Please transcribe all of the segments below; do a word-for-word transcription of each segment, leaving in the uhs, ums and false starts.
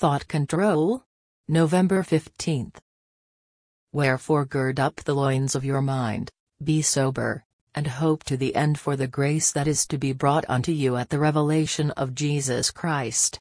Thought control? November fifteenth. Wherefore gird up the loins of your mind, be sober, and hope to the end for the grace that is to be brought unto you at the revelation of Jesus Christ.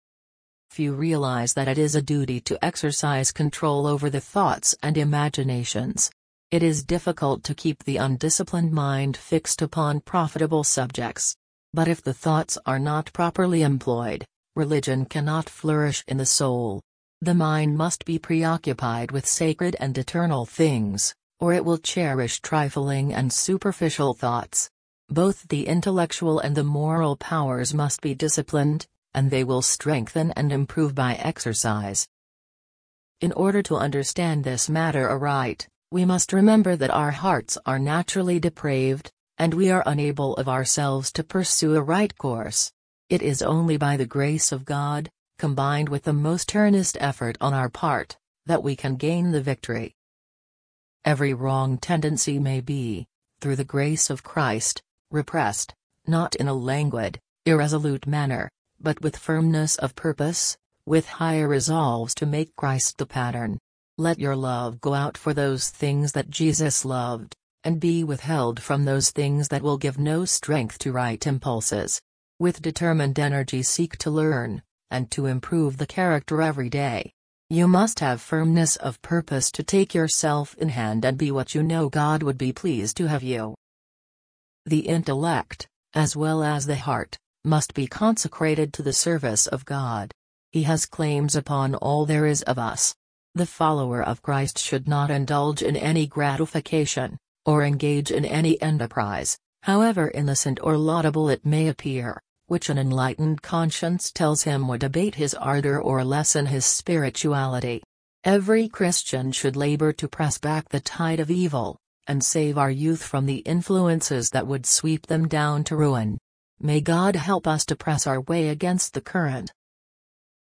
Few realize that it is a duty to exercise control over the thoughts and imaginations. It is difficult to keep the undisciplined mind fixed upon profitable subjects. But if the thoughts are not properly employed, religion cannot flourish in the soul. The mind must be preoccupied with sacred and eternal things, or it will cherish trifling and superficial thoughts. Both the intellectual and the moral powers must be disciplined, and they will strengthen and improve by exercise. In order to understand this matter aright, we must remember that our hearts are naturally depraved, and we are unable of ourselves to pursue a right course. It is only by the grace of God, combined with the most earnest effort on our part, that we can gain the victory. Every wrong tendency may be, through the grace of Christ, repressed, not in a languid, irresolute manner, but with firmness of purpose, with higher resolves to make Christ the pattern. Let your love go out for those things that Jesus loved, and be withheld from those things that will give no strength to right impulses. With determined energy seek to learn, and to improve the character every day. You must have firmness of purpose to take yourself in hand and be what you know God would be pleased to have you. The intellect, as well as the heart, must be consecrated to the service of God. He has claims upon all there is of us. The follower of Christ should not indulge in any gratification, or engage in any enterprise, however innocent or laudable it may appear, which an enlightened conscience tells him would abate his ardor or lessen his spirituality. Every Christian should labor to press back the tide of evil, and save our youth from the influences that would sweep them down to ruin. May God help us to press our way against the current,